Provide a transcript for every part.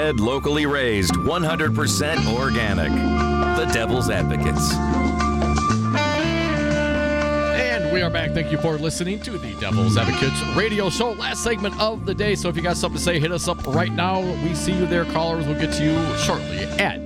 fed, locally raised, 100% organic. The Devil's Advocates. And we are back. Thank you for listening to the Devil's Advocates radio show. Last segment of the day. So if you got something to say, hit us up right now. We see you there, callers. We'll get to you shortly at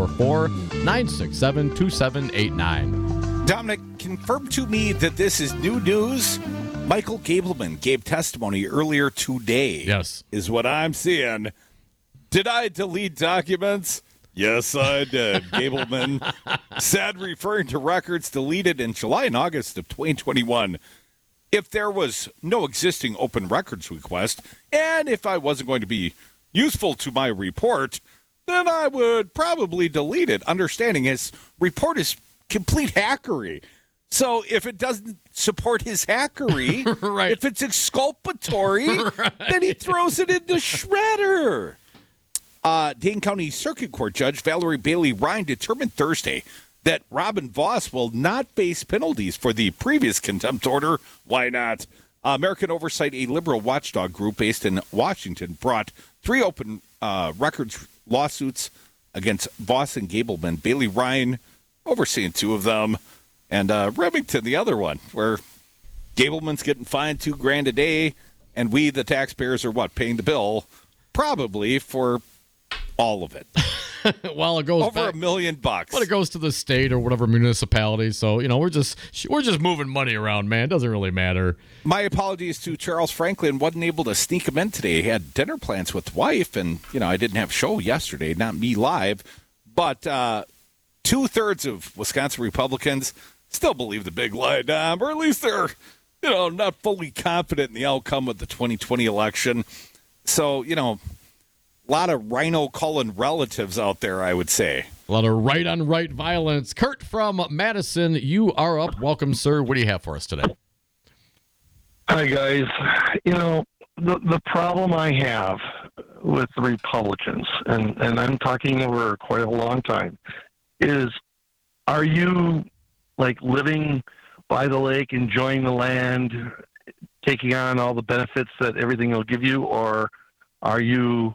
844-967-2789. Dominic, confirm to me that this is new news. Michael Gableman gave testimony earlier today. Yes. Is what I'm seeing. Did I delete documents? Yes, I did. Gableman said, referring to records deleted in July and August of 2021, if there was no existing open records request, and if I wasn't going to be useful to my report, then I would probably delete it, understanding his report is complete hackery. So if it doesn't support his hackery, right. If it's exculpatory, then he throws it in the shredder. Dane County Circuit Court Judge Valerie Bailey Ryan determined Thursday that Robin Voss will not face penalties for the previous contempt order. Why not? American Oversight, a liberal watchdog group based in Washington, brought 3 open records lawsuits against Voss and Gableman. Bailey Ryan overseeing 2 of them, and Remington the other one, where Gableman's getting fined $2,000 a day, and we, the taxpayers, are paying the bill, probably for all of it. Well, it goes over $1 million. But it goes to the state or whatever municipality. So we're just moving money around, man. It doesn't really matter. My apologies to Charles Franklin. Wasn't able to sneak him in today. He had dinner plans with wife, and I didn't have a show yesterday, not me live. But 2/3 of Wisconsin Republicans still believe the big lie, Dom, or at least they're not fully confident in the outcome of the 2020 election. So a lot of rhino calling relatives out there, I would say. A lot of right-on-right violence. Kurt from Madison, you are up. Welcome, sir. What do you have for us today? Hi, guys. The problem I have with the Republicans, and I'm talking over quite a long time, is are you, living by the lake, enjoying the land, taking on all the benefits that everything will give you, or are you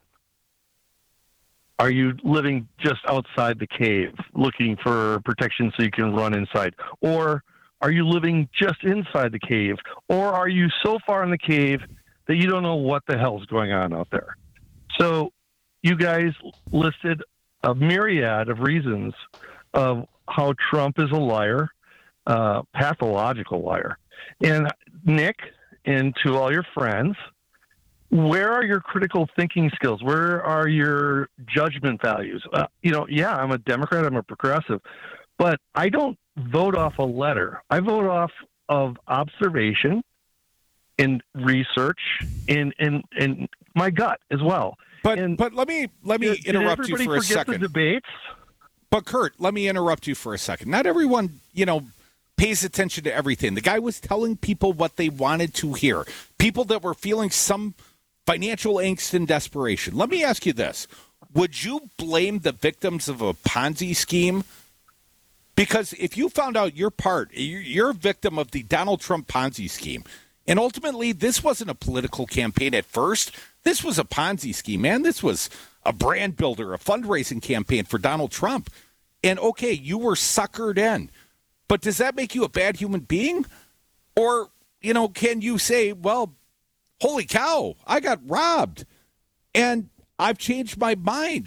living just outside the cave looking for protection so you can run inside? Or are you living just inside the cave? Or are you so far in the cave that you don't know what the hell's going on out there? So you guys listed a myriad of reasons of how Trump is a liar, pathological liar. And Nick, and to all your friends, where are your critical thinking skills? Where are your judgment values? I'm a Democrat, I'm a progressive, but I don't vote off a letter. I vote off of observation and research and my gut as well. But let me interrupt you for a second. The debates? But Kurt, let me interrupt you for a second. Not everyone, pays attention to everything. The guy was telling people what they wanted to hear. People that were feeling some financial angst and desperation. Let me ask you this. Would you blame the victims of a Ponzi scheme? Because if you found out you're a victim of the Donald Trump Ponzi scheme, and ultimately this wasn't a political campaign at first, this was a Ponzi scheme, man. This was a brand builder, a fundraising campaign for Donald Trump. And okay, you were suckered in. But does that make you a bad human being? Or, can you say, well, holy cow, I got robbed and I've changed my mind.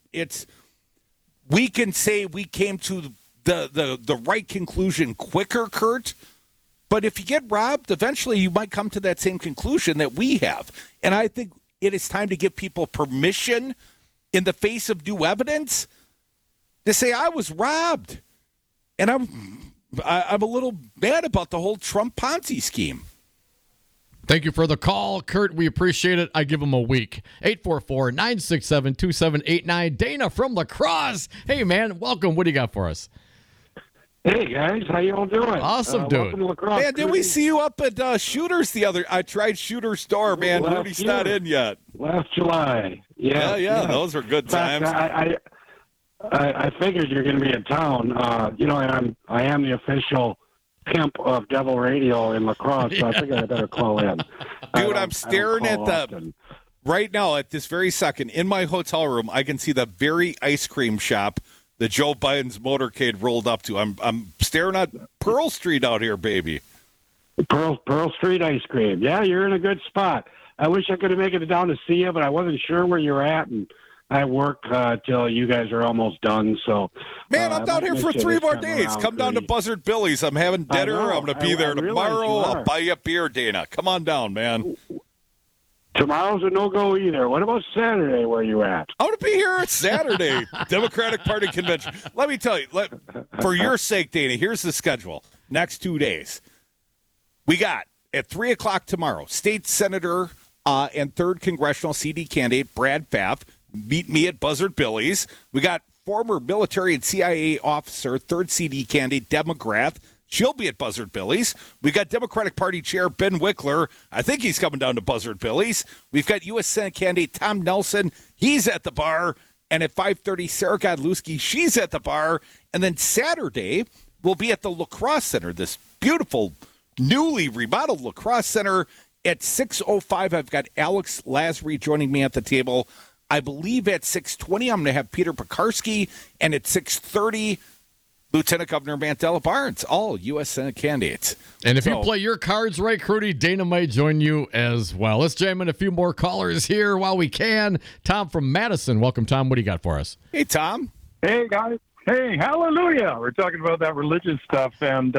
We can say we came to the right conclusion quicker, Kurt, but if you get robbed, eventually you might come to that same conclusion that we have. And I think it is time to give people permission in the face of new evidence to say, I was robbed. And I'm a little mad about the whole Trump Ponzi scheme. Thank you for the call, Kurt. We appreciate it. I give him a week. 844-967-2789. Dana from La Crosse. Hey, man, welcome. What do you got for us? Hey, guys. How you all doing? Awesome, dude. Welcome to La Crosse. Man, did we see you up at Shooters I tried Shooters store, man. Rudy's not in yet. Last July. Yeah. Those were good times. I figured you're going to be in town. I am the official pimp of Devil Radio in La Crosse, so I figured I better call in. Dude, I'm staring at the right now, at this very second, in my hotel room, I can see the very ice cream shop that Joe Biden's motorcade rolled up to. I'm staring at Pearl Street out here, baby. Pearl Street ice cream. Yeah, you're in a good spot. I wish I could have made it down to see you, but I wasn't sure where you're at, and I work till you guys are almost done. So, man, I'm down here for 3 more days. Come down to Buzzard Billy's. I'm having dinner. I'm going to be there tomorrow. I'll buy you a beer, Dana. Come on down, man. Tomorrow's a no-go either. What about Saturday? Where you at? I'm going to be here at Saturday, Democratic Party Convention. Let me tell you, for your sake, Dana, here's the schedule. Next 2 days. We got, at 3 o'clock tomorrow, State Senator and 3rd Congressional CD candidate Brad Pfaff. Meet me at Buzzard Billy's. We got former military and CIA officer, 3rd CD candidate Deb McGrath. She'll be at Buzzard Billy's. We've got Democratic Party Chair Ben Wickler. I think he's coming down to Buzzard Billy's. We've got U.S. Senate candidate Tom Nelson. He's at the bar. And at 5:30, Sarah Godlewski, she's at the bar. And then Saturday, we'll be at the Lacrosse Center, this beautiful, newly remodeled Lacrosse Center. At 6:05, I've got Alex Lasry joining me at the table. I believe at 6:20, I'm going to have Peter Pekarsky. And at 6:30, Lieutenant Governor Mandela Barnes, all U.S. Senate candidates. And if you play your cards right, Crudy, Dana might join you as well. Let's jam in a few more callers here while we can. Tom from Madison. Welcome, Tom. What do you got for us? Hey, Tom. Hey, guys. Hey, hallelujah. We're talking about that religious stuff. And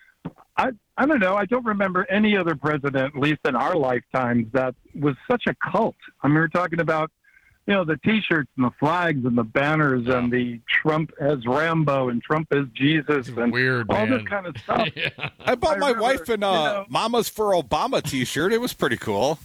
I don't know. I don't remember any other president, at least in our lifetimes, that was such a cult. I mean, we're talking about, the T-shirts and the flags and the banners and the Trump as Rambo and Trump as Jesus and weird, all man. this kind of stuff. Yeah. I bought my wife an Mamas for Obama T-shirt. It was pretty cool.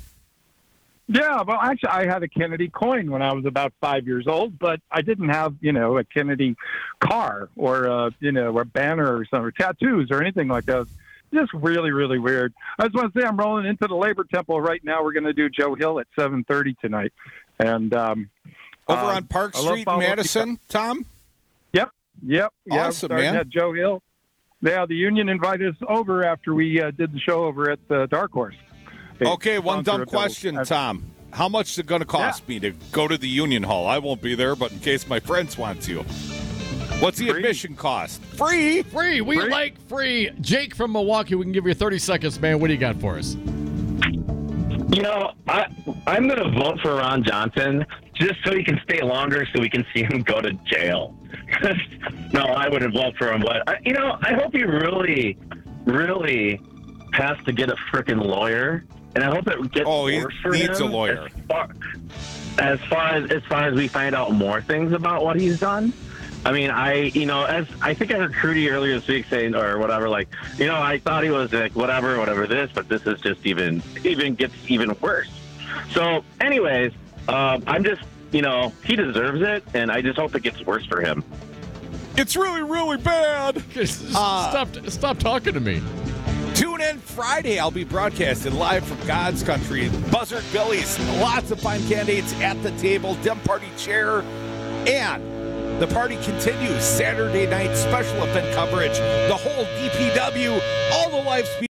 Yeah, well, actually, I had a Kennedy coin when I was about 5 years old, but I didn't have, a Kennedy car or, a banner or something, or tattoos or anything like that. Just really, really weird. I just want to say I'm rolling into the Labor Temple right now. We're going to do Joe Hill at 7:30 tonight. And over on Park Street in Madison, Tom? Yep. Awesome, man. At Joe Hill. Yeah, the union invited us over after we did the show over at the Dark Horse. Okay, one dumb question, Tom. How much is it going to cost me to go to the Union Hall? I won't be there, but in case my friends want to. What's the admission cost? Free. We like free. Jake from Milwaukee, we can give you 30 seconds, man. What do you got for us? I'm going to vote for Ron Johnson just so he can stay longer so we can see him go to jail. No, I wouldn't vote for him. But, I hope he really, really has to get a freaking lawyer. And I hope it gets worse for him. He needs a lawyer. As far as we find out more things about what he's done. I mean, as I think I heard Crudy earlier this week saying, or whatever, I thought he was like, whatever this, but this is just even gets even worse. So, anyways, I'm just, he deserves it, and I just hope it gets worse for him. It's really, really bad. Stop talking to me. Tune in Friday. I'll be broadcasting live from God's country. Buzzard Billy's. Lots of fine candidates at the table. Dem Party Chair. And the party continues Saturday night special event coverage. The whole DPW. All the live speed.